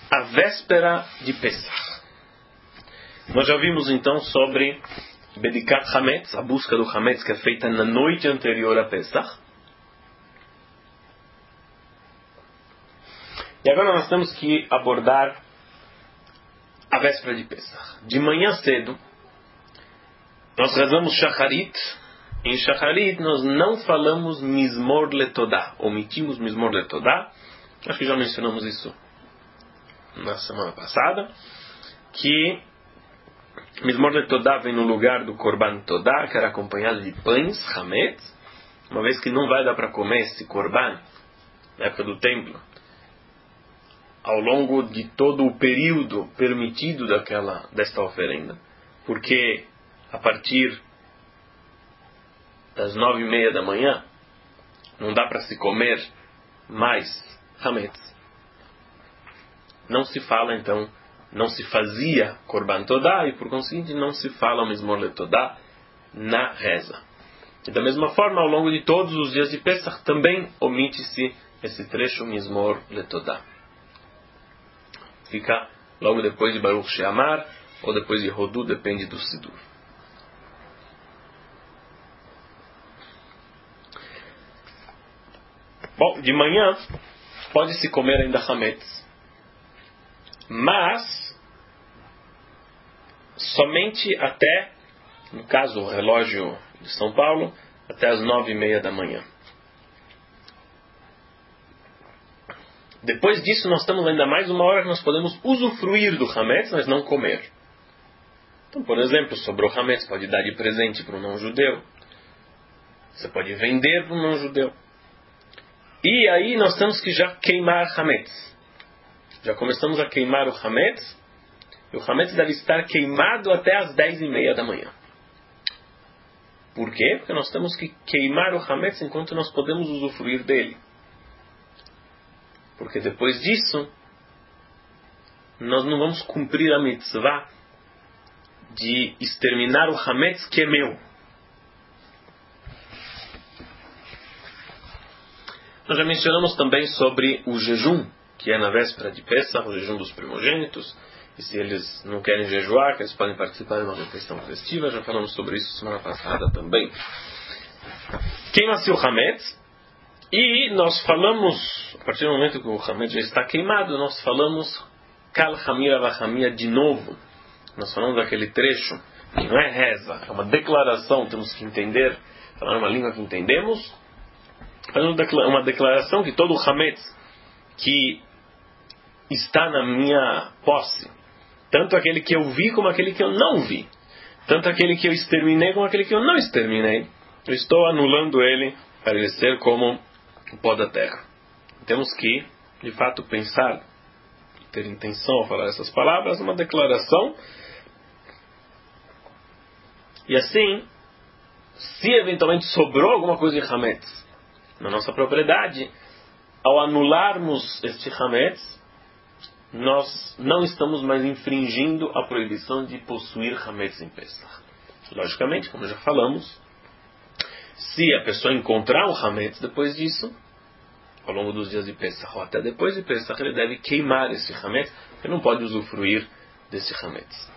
a véspera de Pesach. Nós já vimos então sobre Bedikat Hametz, a busca do Hametz que é feita na noite anterior a Pesach. E agora nós temos que abordar a véspera de Pesach. De manhã cedo, nós rezamos Shacharit. Em Shacharit nós não falamos Mizmor Letodá, omitimos Mizmor Letodá. Acho que já mencionamos isso na semana passada, que Mizmor Letodá vem no lugar do Korban Todá, que era acompanhado de pães, Hametz, uma vez que não vai dar para comer esse Korban na época do templo, ao longo de todo o período permitido desta oferenda, porque a partir das 9:30 da manhã não dá para se comer mais Hametz. Não se fala então, não se fazia Korban Todá e por conseguinte não se fala o Mizmor Letodá na reza. E da mesma forma, ao longo de todos os dias de Pesach também omite-se esse trecho Mizmor Letodá. Fica logo depois de Baruch She'amar ou depois de Rodu, depende do Sidur. Bom, de manhã pode-se comer ainda Hametz, mas somente até, no caso o relógio de São Paulo, até as 9:30 da manhã. Depois disso nós temos ainda mais uma hora que nós podemos usufruir do Hametz, mas não comer. Então, por exemplo, sobrou Hametz, pode dar de presente para um não-judeu. Você pode vender para um não-judeu. E aí nós temos que já queimar Hametz. Já começamos a queimar o Hametz. E o Hametz deve estar queimado até as 10:30 da manhã. Por quê? Porque nós temos que queimar o Hametz enquanto nós podemos usufruir dele. Porque depois disso, nós não vamos cumprir a mitzvah de exterminar o Hametz que é meu. Nós já mencionamos também sobre o jejum, que é na véspera de Pesach, o jejum dos primogênitos. E se eles não querem jejuar, que eles podem participar de uma refeição festiva. Já falamos sobre isso semana passada também. Queima-se o Hametz. E nós falamos, a partir do momento que o Hametz já está queimado, nós falamos Kal Hamira Vachamia de novo. Nós falamos daquele trecho, que não é reza, é uma declaração, temos que entender, falar uma língua que entendemos. Falando uma declaração que todo o Hametz que está na minha posse, tanto aquele que eu vi como aquele que eu não vi, tanto aquele que eu exterminei como aquele que eu não exterminei, eu estou anulando ele para ele ser como o pó da terra. Temos que, de fato, pensar, ter intenção ao falar essas palavras, uma declaração. E assim, se eventualmente sobrou alguma coisa de Hametz na nossa propriedade, ao anularmos este Hametz, nós não estamos mais infringindo a proibição de possuir Hametz em Pesach. Logicamente, como já falamos, se a pessoa encontrar um Hametz depois disso, ao longo dos dias de Pesach, ou até depois de Pesach, ele deve queimar esse Hametz, ele não pode usufruir desse Hametz.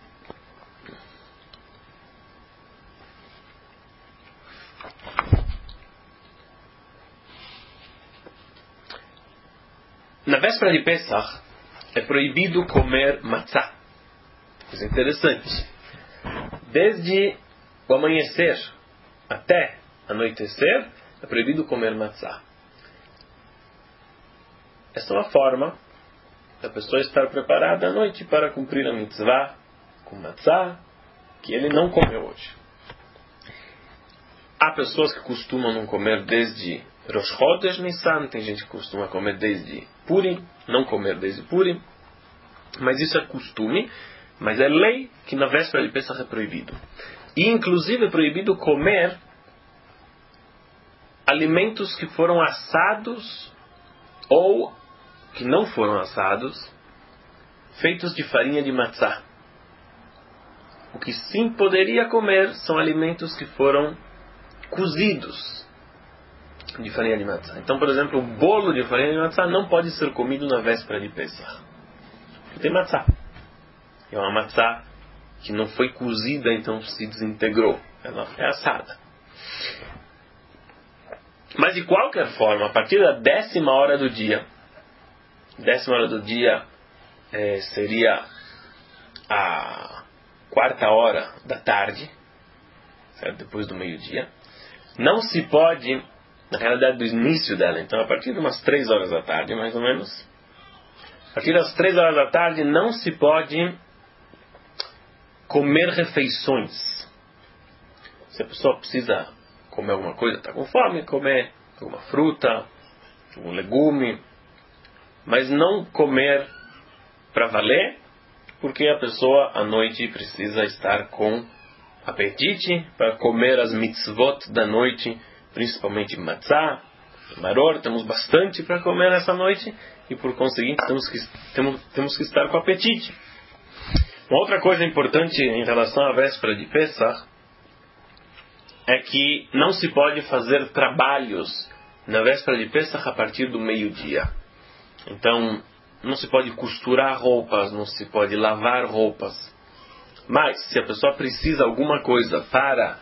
Na véspera de Pesach, é proibido comer matzá. Coisa interessante. Desde o amanhecer até anoitecer, é proibido comer matzá. Essa é uma forma da pessoa estar preparada à noite para cumprir a mitzvah com matzá, que ele não comeu hoje. Há pessoas que costumam não comer desde Rosh Chodesh Nissan, tem gente que costuma comer desde Purim, não comer desde Purim, mas isso é costume, mas é lei que na véspera de Pesach é proibido. E inclusive é proibido comer alimentos que foram assados ou que não foram assados, feitos de farinha de matzá. O que sim poderia comer são alimentos que foram cozidos de farinha de matzá. Então, por exemplo, o bolo de farinha de matzá não pode ser comido na véspera de Pesach. tem matzá. É uma matzá que não foi cozida, então se desintegrou. Ela é assada. Mas de qualquer forma, a partir da 10ª hora do dia, 10ª hora do dia seria a 4ª hora da tarde, certo? Depois do meio-dia, não se pode, na realidade do início dela, então a partir de umas 3 horas da tarde, mais ou menos, a partir das 3 horas da tarde não se pode comer refeições. Se a pessoa precisa comer alguma coisa, está com fome, comer alguma fruta, algum legume, mas não comer para valer, porque a pessoa à noite precisa estar com apetite para comer as mitzvot da noite, principalmente matzah, maror. Temos bastante para comer nessa noite e por conseguinte temos que estar com apetite. Uma outra coisa importante em relação à véspera de Pesach é que não se pode fazer trabalhos na véspera de Pesach a partir do meio-dia. Então, não se pode costurar roupas, não se pode lavar roupas. Mas, se a pessoa precisa alguma coisa para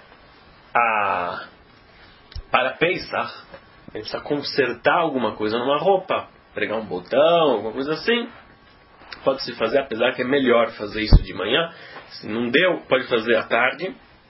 Pesach, ele precisa consertar alguma coisa numa roupa, pregar um botão, alguma coisa assim, pode-se fazer, apesar que é melhor fazer isso de manhã. Se não deu, pode fazer à tarde.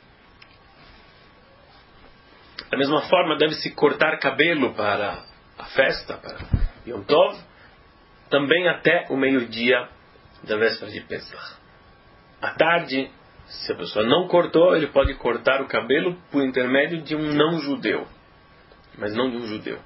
Da mesma forma, deve-se cortar cabelo para a festa, para Yom Tov, também até o meio-dia da véspera de Pesach. À tarde, se a pessoa não cortou, ele pode cortar o cabelo por intermédio de um não-judeu, mas não de um judeu.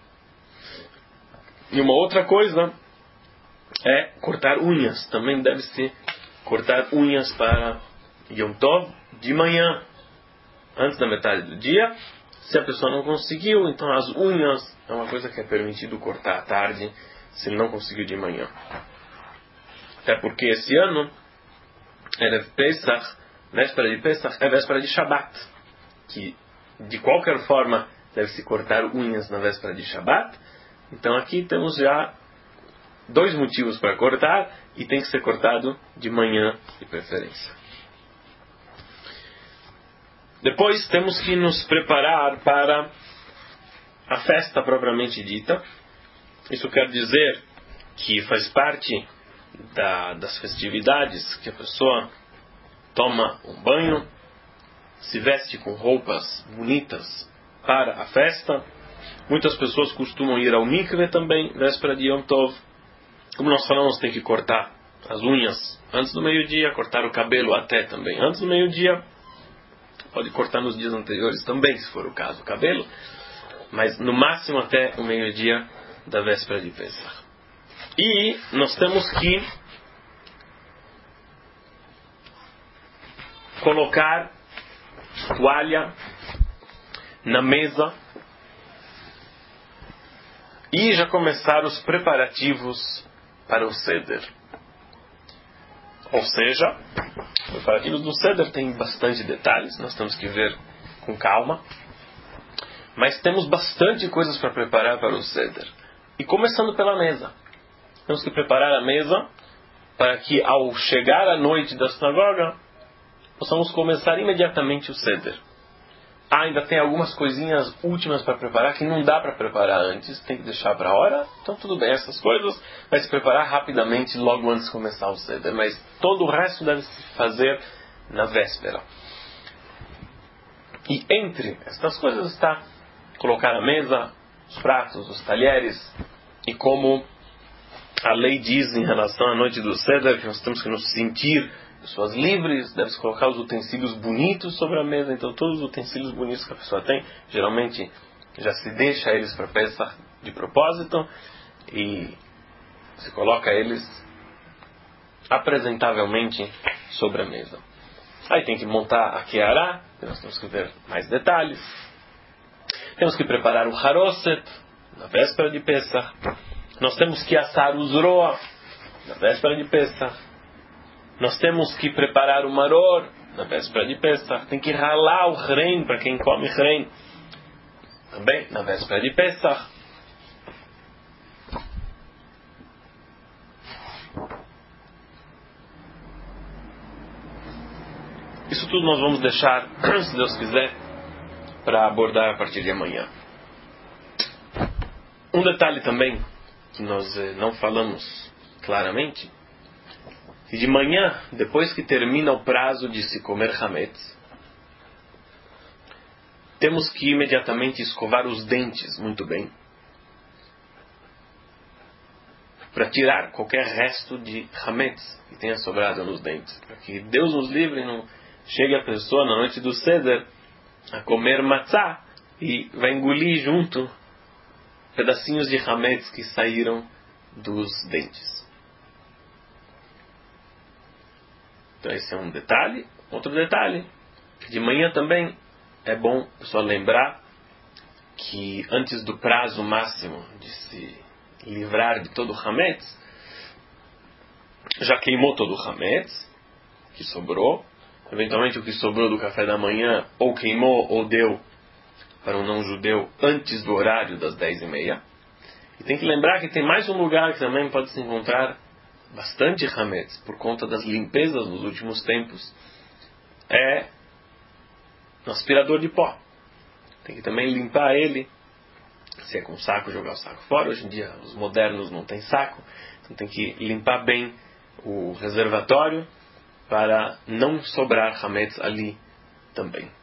E uma outra coisa é cortar unhas. Também deve-se cortar unhas para Yom Tov de manhã, antes da metade do dia. Se a pessoa não conseguiu, então as unhas é uma coisa que é permitido cortar à tarde, se ele não conseguiu de manhã. Até porque esse ano, Erev Pesach, véspera de Pesach, é véspera de Shabbat, que de qualquer forma deve-se cortar unhas na véspera de Shabbat. Então aqui temos já 2 motivos para cortar, e tem que ser cortado de manhã de preferência. Depois temos que nos preparar para a festa propriamente dita. Isso quer dizer que faz parte das festividades que a pessoa toma um banho, se veste com roupas bonitas para a festa. Muitas pessoas costumam ir ao mikve também, véspera de Yom Tov. Como nós falamos, tem que cortar as unhas antes do meio-dia, cortar o cabelo até também antes do meio-dia. Pode cortar nos dias anteriores também, se for o caso, o cabelo. Mas no máximo até o meio-dia da véspera de Pesach. E nós temos que colocar toalha na mesa e já começar os preparativos para o Seder. Ou seja, os preparativos do Seder têm bastante detalhes, nós temos que ver com calma. Mas temos bastante coisas para preparar para o Seder. E começando pela mesa. Temos que preparar a mesa para que ao chegar a noite da sinagoga, possamos começar imediatamente o Seder. Ainda tem algumas coisinhas últimas para preparar que não dá para preparar antes, tem que deixar para a hora. Então tudo bem, essas coisas vai se preparar rapidamente logo antes de começar o Seder. Mas todo o resto deve se fazer na véspera. E entre estas coisas está colocar a mesa, os pratos, os talheres, e como a lei diz em relação à noite do Seder, que nós temos que nos sentir pessoas livres, deve-se colocar os utensílios bonitos sobre a mesa. Então todos os utensílios bonitos que a pessoa tem, geralmente já se deixa eles para Pesach de propósito, e se coloca eles apresentavelmente sobre a mesa. Aí tem que montar a Keará, nós temos que ver mais detalhes. Temos que preparar o Haroset na véspera de Pesach. Nós temos que assar o Zroa na véspera de Pesach. Nós temos que preparar o Maror na véspera de Pesach. Tem que ralar o Rein, para quem come Rein, também na véspera de Pesach. Isso tudo nós vamos deixar, se Deus quiser, para abordar a partir de amanhã. Um detalhe também que nós não falamos claramente, que de manhã, depois que termina o prazo de se comer hametz, temos que imediatamente escovar os dentes muito bem, para tirar qualquer resto de hametz que tenha sobrado nos dentes, para que Deus nos livre e não chegue a pessoa na noite do Seder a comer matzá e vai engolir junto pedacinhos de hametz que saíram dos dentes. Então esse é um detalhe. Outro detalhe, que de manhã também é bom a pessoa lembrar que antes do prazo máximo de se livrar de todo o hametz, já queimou todo o hametz que sobrou. Eventualmente o que sobrou do café da manhã ou queimou ou deu para um não-judeu antes do horário das 10h30. E tem que lembrar que tem mais um lugar que também pode se encontrar bastante hametz por conta das limpezas nos últimos tempos. É no aspirador de pó. Tem que também limpar ele. Se é com saco, jogar o saco fora. Hoje em dia os modernos não têm saco. Então tem que limpar bem o reservatório para não sobrar hametz ali também.